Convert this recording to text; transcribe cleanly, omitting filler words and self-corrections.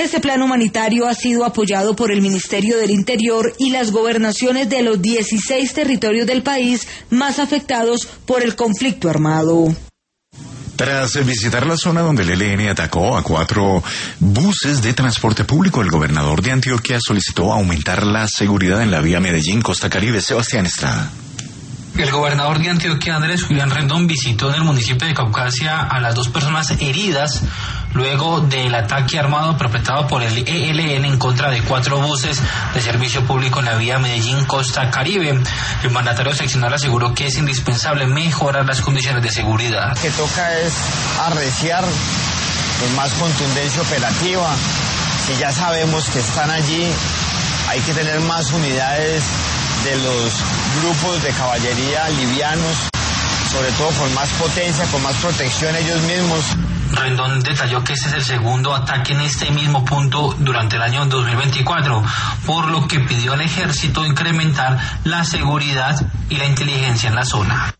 Este plan humanitario ha sido apoyado por el Ministerio del Interior y las gobernaciones de los 16 territorios del país más afectados por el conflicto armado. Tras visitar la zona donde el ELN atacó a 4 buses de transporte público, el gobernador de Antioquia solicitó aumentar la seguridad en la vía Medellín-Costa Caribe. Sebastián Estrada. El gobernador de Antioquia, Andrés Julián Rendón, visitó en el municipio de Caucasia a las 2 personas heridas luego del ataque armado perpetrado por el ELN en contra de 4 buses de servicio público en la vía Medellín-Costa Caribe. El mandatario seccional aseguró que es indispensable mejorar las condiciones de seguridad. Lo que toca es arreciar con más contundencia operativa. Si ya sabemos que están allí, hay que tener más unidades de los grupos de caballería livianos, sobre todo con más potencia, con más protección ellos mismos. Rendón detalló que este es el segundo ataque en este mismo punto durante el año 2024, por lo que pidió al ejército incrementar la seguridad y la inteligencia en la zona.